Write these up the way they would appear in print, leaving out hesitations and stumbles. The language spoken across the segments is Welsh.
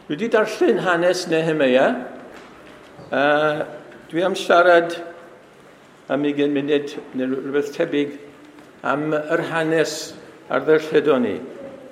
Dwi wedi darllen hanes Nehemia. Dwi am siarad am 20 munud neu rhywbeth tebyg am yr hanes ar ddarlledon ni.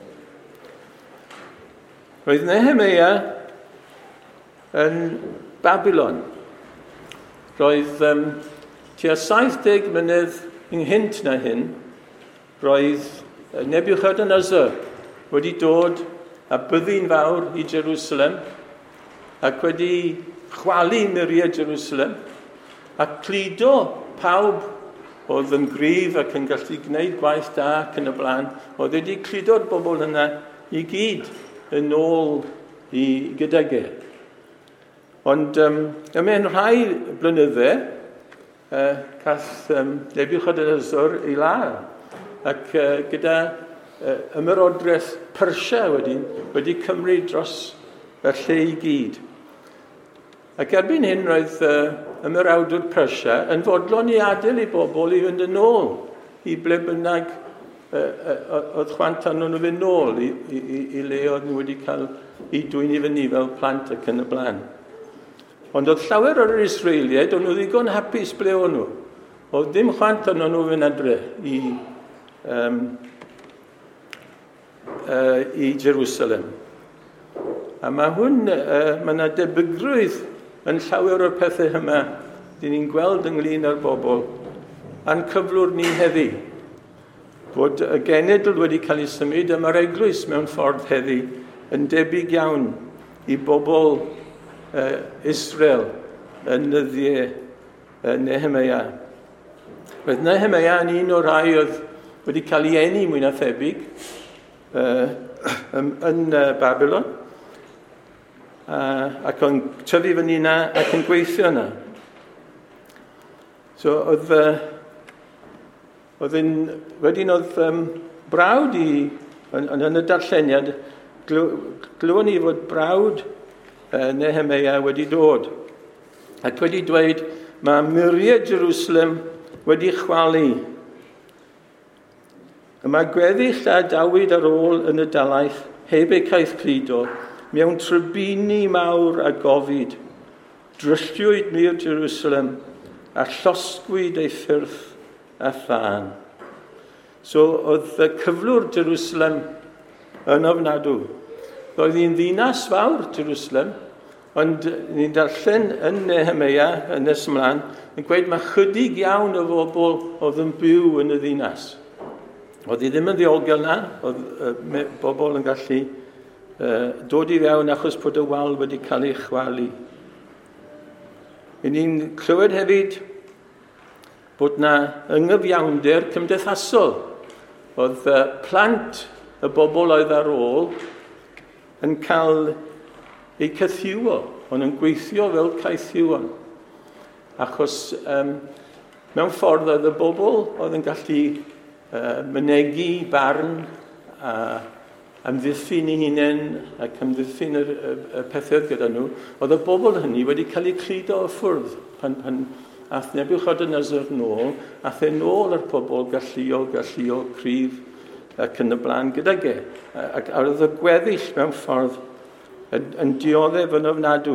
Roedd Nehemia yn Babylon. Roedd tua 70 mlynedd ynghynt na hyn, roedd Nebuchadnezzar wedi dod a byddin fawr i Jerusalem ac wedi chwalu muriau Jerusalem a cludo pawb oedd yn gryf ac yn gallu gwneud gwaith da ac yn y blaen, oedd wedi cludo'r bobl yna i gyd yn ôl i gydege. Ond mewn rhai blynydde, cath Nebuchadnezzar ei ladd ac gyda ymerodraeth Persia wedi cymryd dros y lle i gyd. Ac erbyn hyn roedd ymerawdwr Persia yn fodlon i adael i bobl i fynd yn ôl i ble bynnag oedd chwant anno nhw fynd nôl i le oedd nhw wedi cael i dwy'n i fyny fel plant ac yn y blaen. Ond oedd llawer o'r Israeliaid, oedd nhw ddigon hapus ble o'n nhw. Oedd dim chwant anno nhw fynd adre i Jerusalem. A mae yna debygrwydd yn llawer o'r pethau yma dyn ni'n gweld ynglyn â'r bobl a'n cyflwr ni heddi. Bod y genedl wedi cael ei symud a mae'r eglwys mewn ffordd heddi yn debyg iawn i bobl Israel yn nyddiau Nehemia. Roedd Nehemia yn un o'r rhai oedd wedi cael ei eni mwy na thebyg yn Babylon ac o'n tyfu fyny yna ac yn gweithio yna. So wedyn oedd brawd yn y darlleniad, glywon ni fod brawd Nehemia wedi dod ac wedi dweud mae muriau Jerusalem wedi chwalu. Mae gweddill a dawyd ar ôl yn y dalaeth heb eu caeth cludo mewn trybini mawr a gofid. Drylliwyd mur Jerusalem a llosgwyd ei ffyrdd a thân. So oedd y cyflwr Jerusalem yn ofnadw. Roedd hi'n ddinas fawr Jerusalem, ond ni'n darllen yn Nehemia yn nes ymlaen yn gweud mae chydig iawn o bobl oedd yn byw yn y ddinas. Oedd hi ddim yn ddiogel na, oedd bobl yn gallu dod i fewn achos bod y wal wedi cael ei chwalu. Ni'n clywed hefyd bod yna ynghyfiawnder cymdeithasol. Oedd plant y bobl oedd ar ôl yn cael eu cythiwo, ond yn gweithio fel caethiwon. Achos mewn ffordd oedd y bobl oedd yn gallu mynegu barn a amddiffyn eu hunain ac amddiffyn y pethau gyda nhw. Oedd y bobl hynny wedi cael eu cludo o ffwrdd pan ath Nebuchadnezzar nôl, ath e nôl ar pobl galluo, cryf ac yn y blaen gydag e. Ac oedd y gweddill mewn ffordd yn dioddef yn ofnadw.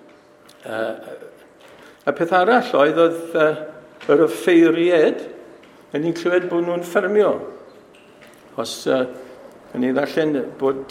A peth arall oedd yr offeiriad, a ni'n clywed bod nhw'n ffermio. Os ni'n ddarllen bod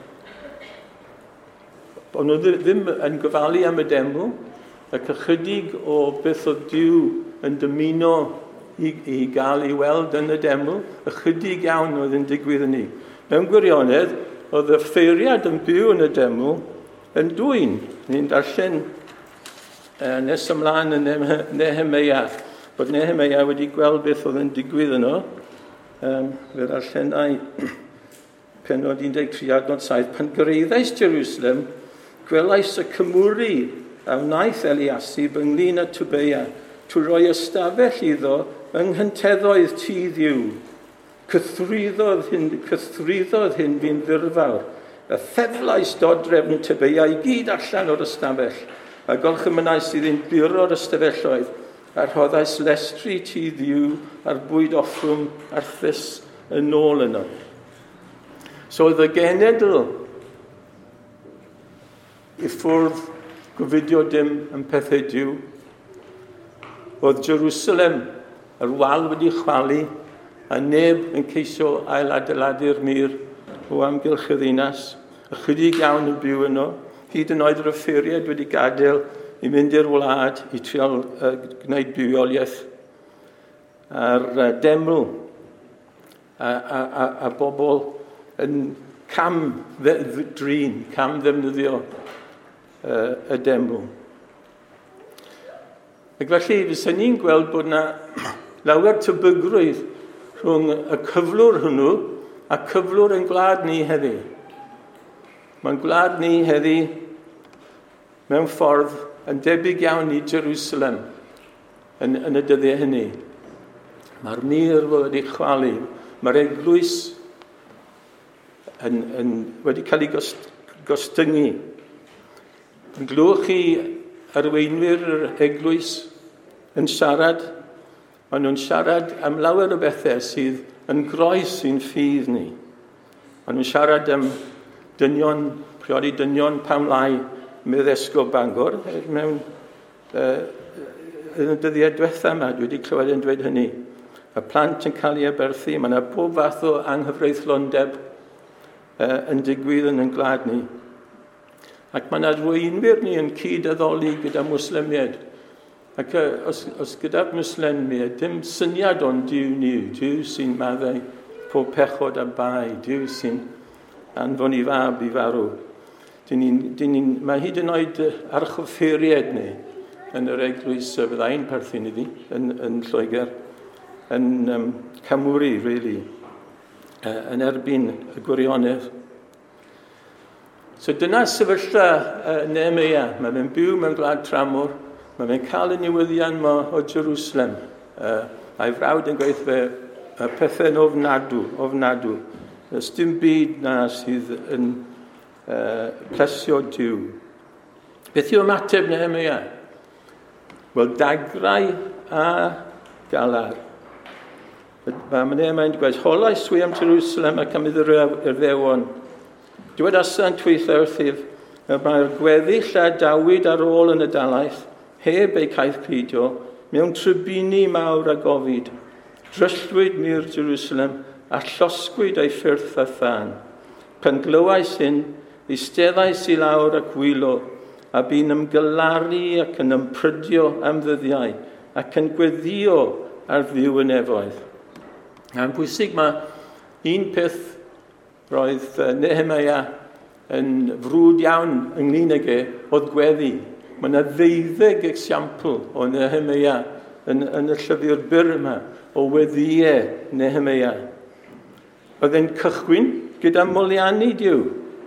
nhw ddim yn gofalu am y deml, ac ychydig o beth oedd Duw yn dymuno i gael ei weld yn y deml, ychydig iawn oedd yn digwydd yn ni. Mewn gwirionedd, oedd y ffeiriad yn byw yn y deml yn dwyn. Ni'n darllen nes ymlaen yn Nehemia, bod Nehemia wedi gweld beth oedd yn digwydd yno. Fe darllenau penod 13 adnod 7. Pan gyrraeddais Jerusalem, gwelais y cymwri a wnaeth Eliasib ynglyn â Tobeia, trwy roi ystafell iddo yng nghynteddoedd tŷ Dduw. Cythrwyddodd hyn fi'n ddyrfawr. Y theflais dodrefn Tobeia i gyd allan o'r ystafell. A golchymynau sydd yn buro'r ystafelloedd. A rhoddais lestri tŷ Dduw a'r bwyd offrwm arthus yn ôl yno. So oedd y genedl i ffwrdd gofidio dim yn pethau diw. Oedd Jerusalem, yr wal wedi chwalu, a neb yn ceisio ailadeiladu'r mur o amgylch y ddinas. Ychydig iawn yn byw yno, hyd yn oed yr offeiriad wedi gadael i mynd i'r wlad i trial gwneud buoliaeth. A'r deml a bobl yn cam drin, cam ddefnyddio y deml. Ac felly, fysa ni'n gweld bod yna lawer tebygrwydd rhwng y cyflwr hwnnw a cyflwr yn gwlad ni heddi. Mae'n gwlad ni heddi mewn ffordd yn debyg iawn i Jerusalem yn y dyddiau hynny. Mae'r mur wedi chwalu. Mae'r eglwys wedi cael ei gostyngu. Yn glywch chi arweinwyr yr eglwys yn siarad. Maen nhw'n siarad am lawer o bethau sydd yn groes i'n ffydd ni. Maen nhw'n siarad am priodi dynion pamlau meddysgo Bangor. Mewn yn y dyddiau diwetha yma, dwi wedi clywed yn dweud hynny. Y plant yn cael ei aberthu, mae yna bob fath o anghyfreithlondeb yn digwydd yn gwlad ni. Ac mae yna rweinwyr ni yn cyd-addoli gyda Mwslemiaid. Ac os gyda'r Mwslemiaid, dim syniad o'n Duw ni, Duw sy'n maddau pob pechod a bai, Duw sy'n anfon i fab i farw. Mae hyd yn oed archoffeiriad ni yn yr eglwys fyddai'n perthyn iddi yn Lloegr, yn Camwri, really, yn erbyn y gwirionedd. So dyna sefyllfa Nehemia. Mae fe'n byw mewn gwlad tramor, mae fe'n cael y newyddion yma o Jerusalem. A'i frawd yn gweithio fe pethau'n ofnadw. Does dim byd na sydd yn plesio Duw. Beth yw ymateb Nehemia? Wel, dagrau a galar. Mae Nehemia'n dweud, holais swi am Jerusalem ac am i'r ddewon. Dywed asan twytha wrthyf, mae'r gweddill a dawyd ar ôl yn y dalaeth, heb ei caeth peidio, mewn trybini mawr a gofid. Dryllwyd mur Jerusalem, a llosgwyd ei ffyrdd a thân. Pan glywais hyn, eisteddais i lawr ac wylo, a bu'n ymgylaru ac yn ymprydio am ddyddiau, ac yn gweddio ar ddiw y nefoedd. A'n bwysig mae un peth roedd Nehemia yn frwd iawn ynglyn ag oedd gweddi. Mae yna 12 esiampl o Nehemia yn y llyfr byr yma o weddiau Nehemia. Oedd e'n cychwyn gyda moliannu Duw.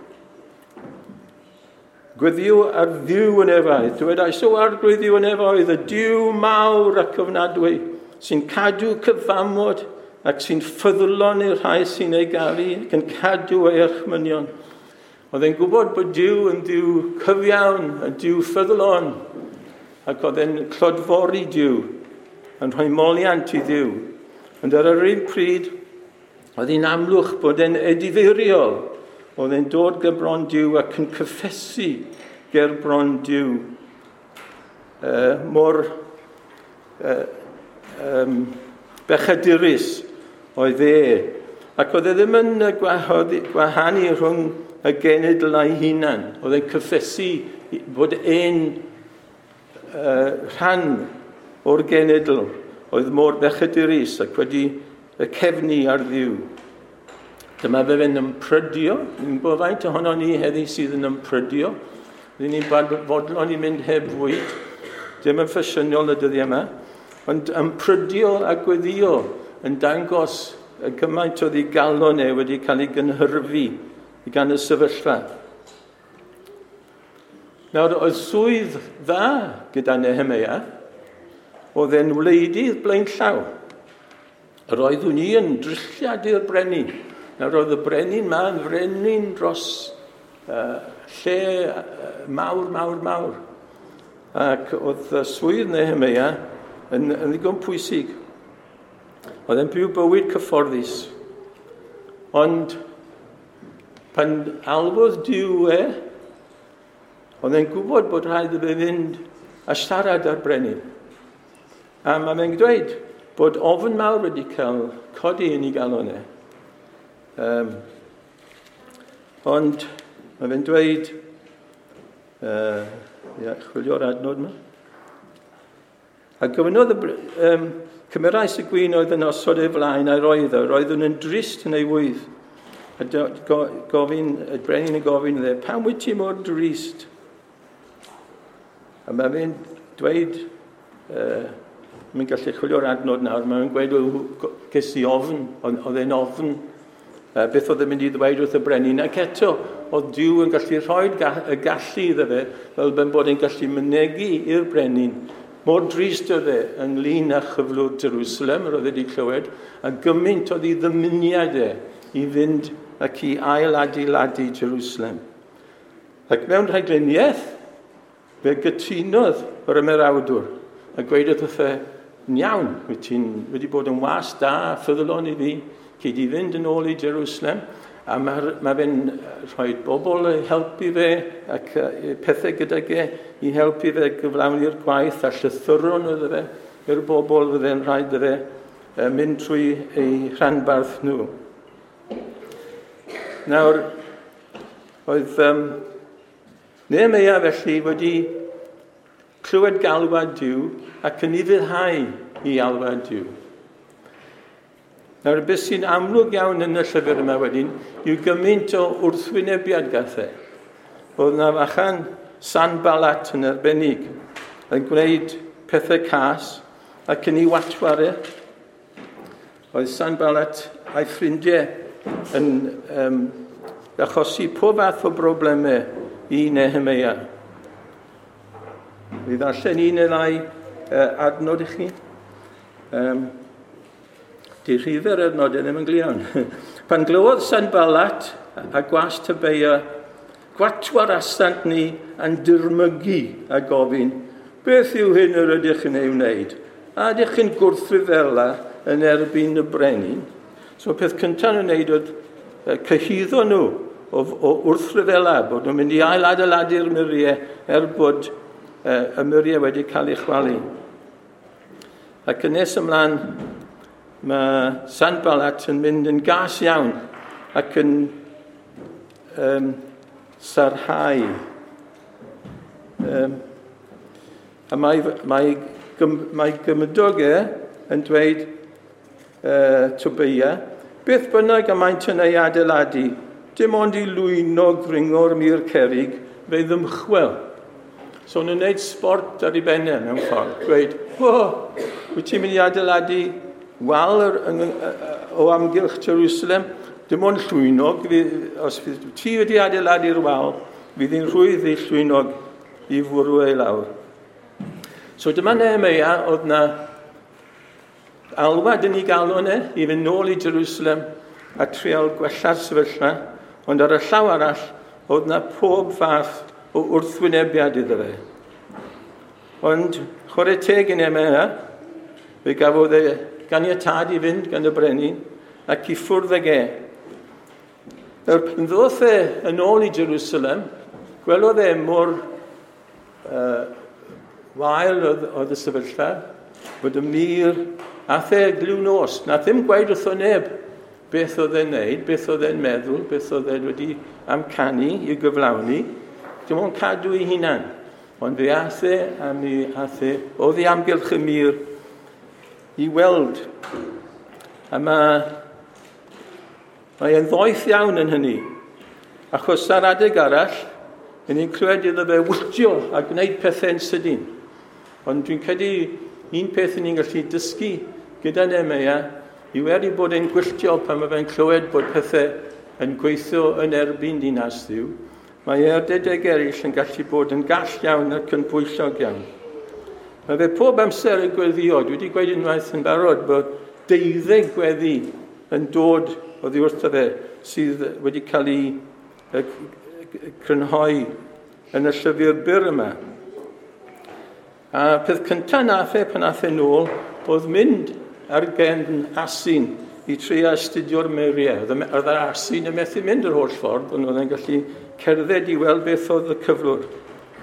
Gweddiw ar ddiw yn efoedd. Dywedais o arglwydd ddiw yn efoedd, y Duw mawr ac ofnadwy, sy'n cadw cyfamod ac sy'n ffyddlon i'r rhai sy'n ei garu ac yn cadw ei yrchmynion. Oedd e'n gwybod bod Duw yn Duw cyfiawn, yn Duw ffyddlon, ac oedd e'n clodfori Duw, yn rhoi moliant i Dduw. Ond ar yr un pryd, oedd hi'n amlwch bod e'n edifeiriol, oedd e'n dod ger bron Duw ac yn cyffesu ger bron Duw. Mor bechadurus oedd e. Ac oedd e ddim yn gwahanu rhwng y genedl a'i hunan. Oedd e'n cyffesu bod e'n rhan o'r genedl. Oedd mor bechadurus ac wedi y cefnu ar ddiw. Dyma fe fe'n ymprydio. Ni'n bod faint ohono ni heddi sydd yn ymprydio. Rydyn ni'n fodlon i mynd heb fwyd. Dim yn ffasiynol y dyddiau yma. Ond ymprydio a gweddio yn dangos y gymaint o ddigalon wedi cael ei gynhyrfu gan y sefyllfa. Nawr, oedd swydd dda gyda Nehemia, oedd e'n wleidydd blaen llaw. Yr oeddwn ni yn drilliad i'r brenin. Nawr oedd y brenin ma yn frenin dros lle mawr. Ac oedd swydd Nehemia yn ddigon pwysig. Oedd e'n byw bywyd cyfforddus. Ond pan alwodd Duw Oedd e'n gwybod bod rhaid i fe fynd a siarad ar brenin. A mae'n dweud bod ofn mawr wedi cael codi yn ei galon e. Ond mae'n dweud, chwilio'r adnod yma. A gofynodd cymerais y gwyn oedd yn osod ei flaen a'i roedd yn drist yn ei wydd. A y brenin yn gofyn iddo, pam wyt ti mor drist? A mae'n dweud, mae'n gallu chwilio'r adnod nawr, mae'n gweud ges i ofn, oedd e'n ofn, beth oedd e'n mynd i ddweud wrth y brenin. Ac eto, oedd Duw yn gallu rhoi y gallu iddo fe, fel bod e'n gallu mynegu i'r brenin. Mor drist oedd e ynglyn â chyflwr Jerusalem, roedd wedi clywed, a gymaint oedd ei ddymuniad e i fynd ac i ail-adeiladu Jerusalem. Ac mewn rhagluniaeth, fe gytunodd yr ymerawdwr, a gweud wrth e, iawn, wedi bod yn was da a ffyddlon i fi, cyd i fynd yn ôl i Jerusalem, a mae fe'n rhoi bobl i helpu fe ac pethau gyda ge i helpu fe gyflawni'r gwaith a llythyron iddo fe i'r bobl fydde'n rhaid iddo fe mynd trwy eu rhanbarth nhw. Nawr, oedd Nehemia felly wedi clywed galwad Duw ac yn ufuddhau i alwad Duw. Nawr, beth sy'n amlwg iawn yn y llyfr yma wedyn, yw gymaint o wrthwynebiad gathau. Oedd na fachan Sanballat yn arbennig, yn gwneud pethau cas ac yn ei watware. Oedd Sanballat a'i ffrindiau yn achosi pob fath o broblemau i Nehemia. Fi ddarllen un neu ddau adnod i chi. Di rhifer adnodau ddim yn glion. Pan glywodd Sanballat a gwas Tobeia, gwatwar asant ni yn dyrmygu a gofyn, beth yw hyn yr ydych yn ei wneud? A ydych chi'n gwrthryfela yn erbyn y brenin? So peth cyntaf yn wneud oedd cyhyddo nhw o wrthryfela, bod nhw'n mynd i ail-adeiladu'r muriau bod y muriau wedi cael ei chwalu. Ac yn nes ymlaen, mae Sanballat yn mynd yn gas iawn ac yn sarhau. A mae gymydog yn dweud Tobeia, beth bynnag y maent yn ei adeiladu, dim ond i lwynog ringo'r mur cerig, fe ddymchwel. So nhw'n gwneud sport ar ei bennau mewn ffordd. Dweud, wyt ti'n mynd i adeiladu wal o amgylch Jerusalem, dim ond llwynog, os ti wedi adeiladu'r wal, fydd hi'n rhwydd i llwynog i fwrw ei lawr. So dyma Nehemia, oedd na alwad yn ei galon i fynd nôl i Jerusalem a trial gwella'r sefyllfa, ond ar y llaw arall, oedd na pob fath o wrthwynebiad iddo fe. Ond chwarae teg i Nehemia, fe gafodd ganiatad i fynd gan y brenin ac i ffwrdd ag e. Nawr, pan ddoth e yn ôl i Jerusalem, gwelodd e mor wael oedd y sefyllfa, bod y mur, ath e glw nos. Na ddim gweud wrtho neb beth oedd e'n neud, beth oedd e'n meddwl, beth oedd e wedi amcanu i gyflawni. Dim ond cadw ei hunan. Ond fe ath e, oedd ei amgylch y mur i weld. A mae'n ddoeth iawn yn hynny. Achos ar adeg arall, ni'n clywed iddo fe wyltio a gwneud pethau'n sydyn. Ond dwi'n credu un peth ni'n gallu dysgu gyda Nehemia i wedi bod e'n gwylltio pan mae fe'n clywed bod pethau yn gweithio yn erbyn dinas Dduw. Mae erdedeg eraill yn gallu bod yn gall iawn ac yn bwyllog iawn. Mae fe pob amser yn gweddio. Dwi wedi gweud unwaith yn barod bod 12 gweddi yn dod oddi wrtho fe sydd wedi cael ei crynhoi yn y llyfr byr yma. A peth cyntaf nath e pan nath e nôl oedd mynd ar gen Asin i trio astudio'r muriau. Oedd yr Asin yn methu mynd yr holl ffordd, ond oedd e'n gallu cerdded i weld beth oedd y cyflwr.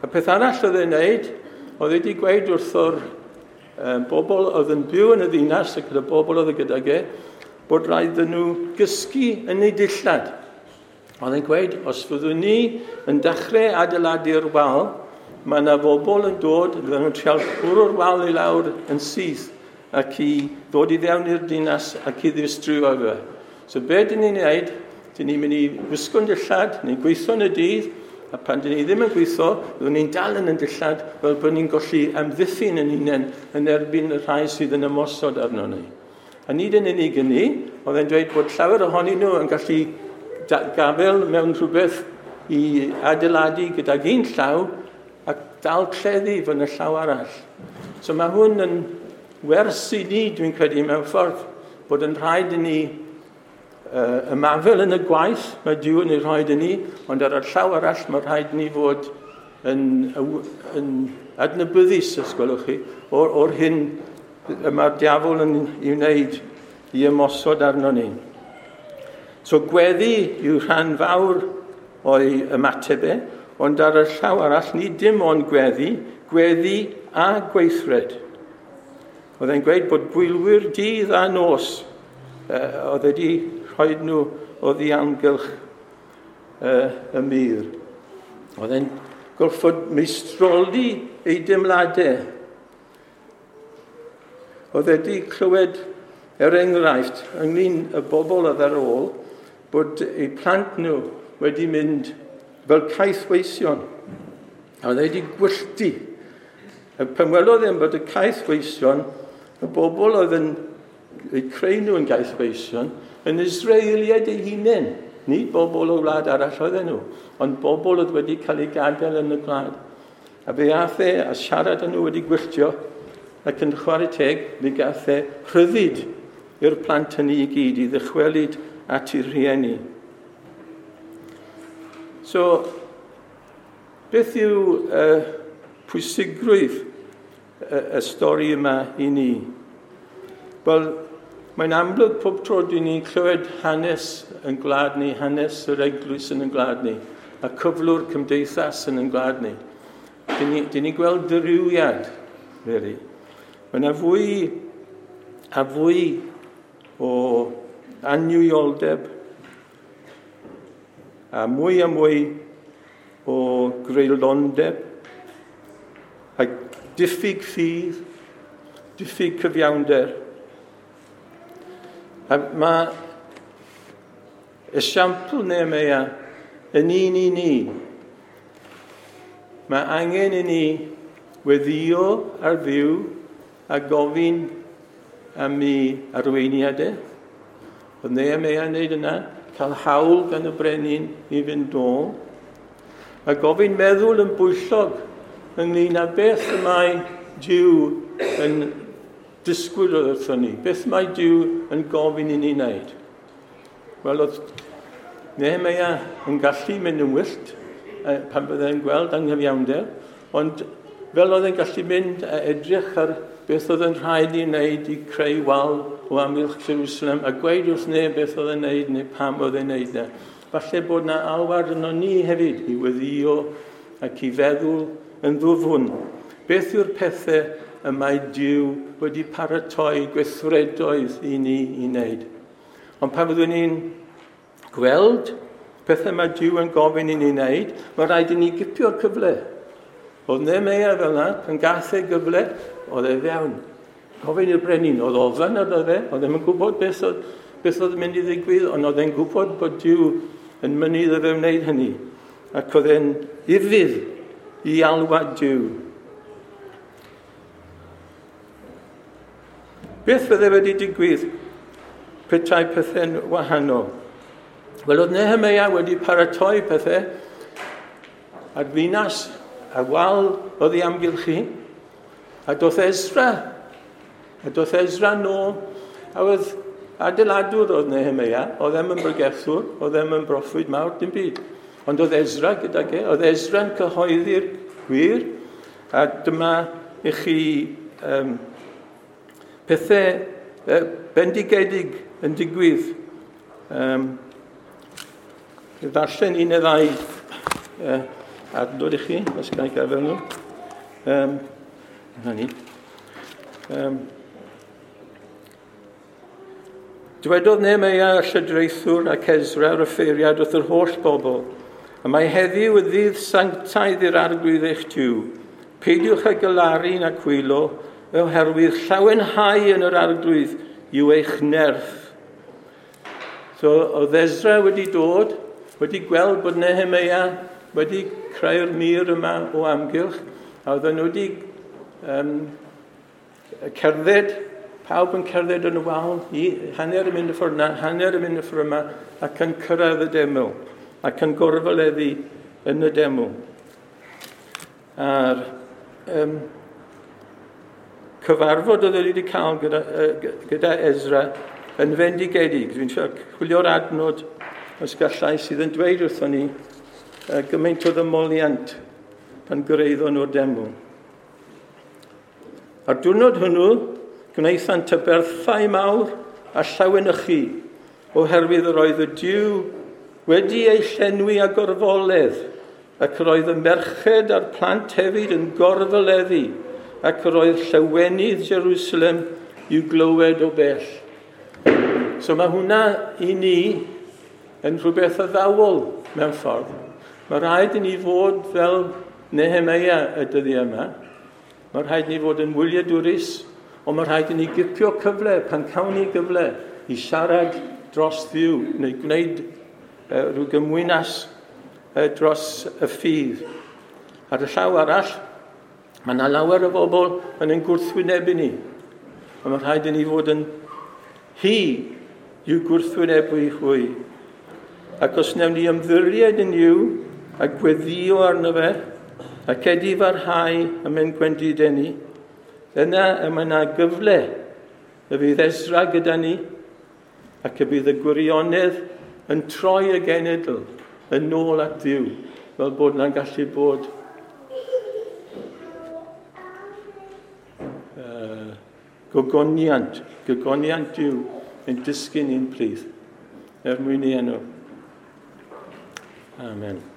Y peth arall oedd e'n neud, oedd wedi gweud wrtho'r bobl oedd yn byw yn y ddinas, ac y bobl oedd gydag bod rhaid nhw gysgu yn ei dillad. Oedd e'n gweud, os fyddwn ni yn dechrau adeiladu'r wal, mae yna bobl yn dod, fydden nhw'n treol bwrw'r wal i lawr yn syth, ac i ddod i fewn i'r dinas ac i ddistryw o fe. So be dyn ni'n neud, dyn ni'n mynd i wisgo'n dillad, ni'n gweithio yn y dydd, a pan dyn ni ddim yn gweithio, byddwn ni'n dal yn dillad fel bod ni'n golli amddiffyn yn unen yn erbyn y rhai sydd yn ymosod arno ni. A nid yn unig yn ni, oedd e'n dweud bod llawer ohonyn nhw yn gallu gafel mewn rhywbeth i adeiladu gydag un llaw ac dal cleddi fy'n y llaw arall. So mae hwn yn wers i ni, dwi'n credu mewn ffordd, bod yn rhaid i ni ymafel yn y gwaith, mae Duw yn ei rhaid i ni, ond ar y llaw arall mae rhaid i ni fod yn adnabyddus, os gwelwch chi, o'r hyn mae'r diafol yn ei wneud i ymosod arno ni. So gweddi yw rhan fawr o'i ymatebau, ond ar y llaw arall ni dim ond gweddi a gweithred. Oedd e'n gweud bod gwylwyr dydd a nos oedd wedi rhoi nhw o ddiamgylch y mur. Oedd e'n gorfod meistroli ei dimladau. Oedd wedi clywed enghraifft ynglyn y bobl oedd ar ôl bod eu plant nhw wedi mynd fel caethweision. Oedd wedi gwylltu. Pan welodd e'n bod y caethweision, y bobl oedd yn eu creu nhw yn caethweision, yn Israeliad eu hunain. Nid bobl o wlad arall oedden nhw, ond bobl oedd wedi cael ei gadael yn y gwlad. A fe ath a siarad â nhw wedi gwylltio, ac yn chwarae teg, fe gath rhyddid i'r plant hynny i gyd, i ddychwelyd at ei rhieni. So, beth yw pwysigrwydd y stori yma i ni? Wel, mae'n amlwg pob tro dwi'n ni'n clywed hanes yn gwlad ni, hanes yr eglwys yn gwlad ni, a cyflwr cymdeithas yn gwlad ni. Dyn ni gweld dyrywiad, really. Mae yna fwy a fwy o anwyoldeb, a mwy o greulondeb, a diffyg ffydd, diffyg cyfiawnder. A mae esiampl Nehemia yn un i ni. Mae angen i ni weddio ar fyw a gofyn am ei arweiniadau. Oedd Nehemia yn neud yna, cael hawl gan y brenin i fynd dôl, a gofyn meddwl yn bwyllog ynglyn â beth y mae Duw yn disgwyl wrthon ni. Beth mae Duw yn gofyn i ni wneud. Wel, oedd Nehemia yn gallu mynd yn wyllt pan byddai'n gweld anghyfiawnder, ond fel oedd e'n gallu mynd a edrych ar beth oedd yn rhaid i wneud i creu wal o amgylch Jerusalem, a gweud wrth neb beth oedd e'n wneud neu pam oedd e'n wneud e. Falle bod yna alwad yno ni hefyd i weddio ac i feddwl yn ddwfwn. Beth yw'r pethau y mae Duw wedi paratoi gweithredoedd i ni i wneud. Ond pan fyddwn ni'n gweld pethau mae Duw yn gofyn i ni wneud, mae rhaid i ni gipio'r cyfle. Oedd Nehemia fel yna, pan gath ei gyfle, oedd e fewn. Gofyn i'r brenin, oedd ofan oedd e, oedd e'n gwybod beth oedd mynd i ddigwydd, ond oedd e'n gwybod bod Duw yn mynd iddo fe wneud hynny. Ac oedd e'n ifydd i alwad Duw. Beth fydde wedi digwydd petai pethau'n wahanol? Wel, oedd Nehemia wedi paratoi pethau ar ddinas a wal oedd ei amgylchu, a doedd Ezra nôl, a oedd adeiladwr oedd Nehemia, oedd em yn bregethwr, oedd em yn broffwyd mawr, dim byd. Ond oedd Ezra gyda ge, oedd Ezra'n cyhoeddi'r gwir, a dyma i chi pethau bendigedig yn digwydd. Ddarllen un neu ddau adnod I chi, os gael ei gael nhw. Hynny. Dywedodd Nehemia y llydraethwr ac Ezra ar y ffeiriad wrth yr holl bobl, a mae heddiw y ddydd sanctaidd i'r arglwydd eich diw. Peidiwch â gylaru na cwylo, oherwydd llawenhau yn yr arglwydd yw eich nerth. So, oedd Ezra wedi dod, wedi gweld bod Nehemia wedi creu'r mur yma o amgylch, a oedden nhw wedi cerdded, pawb yn cerdded yn y wal, hanner yn mynd y ffordd yna, hanner yn mynd y ffordd yma, ac yn cyrraedd y deml, ac yn gorfoleddu yn y deml. A'r cyfarfod oedd wedi cael gyda Ezra yn fendigedig. Dwi'n chwilio'r adnod os gallai sydd yn dweud wrthon ni gymaint o ddymoliant pan gyreiddon nhw'r deml. Ar diwrnod hwnnw, gwnaethant y berthau mawr a llawenychu, oherwydd yr oedd y Diw wedi ei llenwi a gorfoledd, ac yr oedd y merched a'r plant hefyd yn gorfoleddu, ac yr oedd llawenydd Jerusalem i'w glywed o bell. So mae hwnna I ni yn rhywbeth addawol mewn ffordd. Mae rhaid I ni fod fel Nehemia y dyddi yma. Mae rhaid I ni fod yn wyliadwrus, ond mae rhaid I ni gipio cyfle, pan cawn ni gyfle, I siarad dros ddiw, neu gwneud rhyw gymwynas dros y ffydd. Ar y llaw arall, mae yna lawer o bobl yn gwrthwynebu ni. Mae rhaid I ni fod yn hi yw gwrthwynebu hwy. Ac os newn ni ymddiried yn yw a gweddio arno fe, ac edifarhau a mynd gwendidenu, yna mae yna gyfle y fydd Ezra gyda ni, ac y bydd y gwirionedd yn troi y genedl yn ôl at Dduw, fel bod yna'n gallu bod gogoniant Dduw yn dysgu ni'n plith. Mwyn I enw. Amen.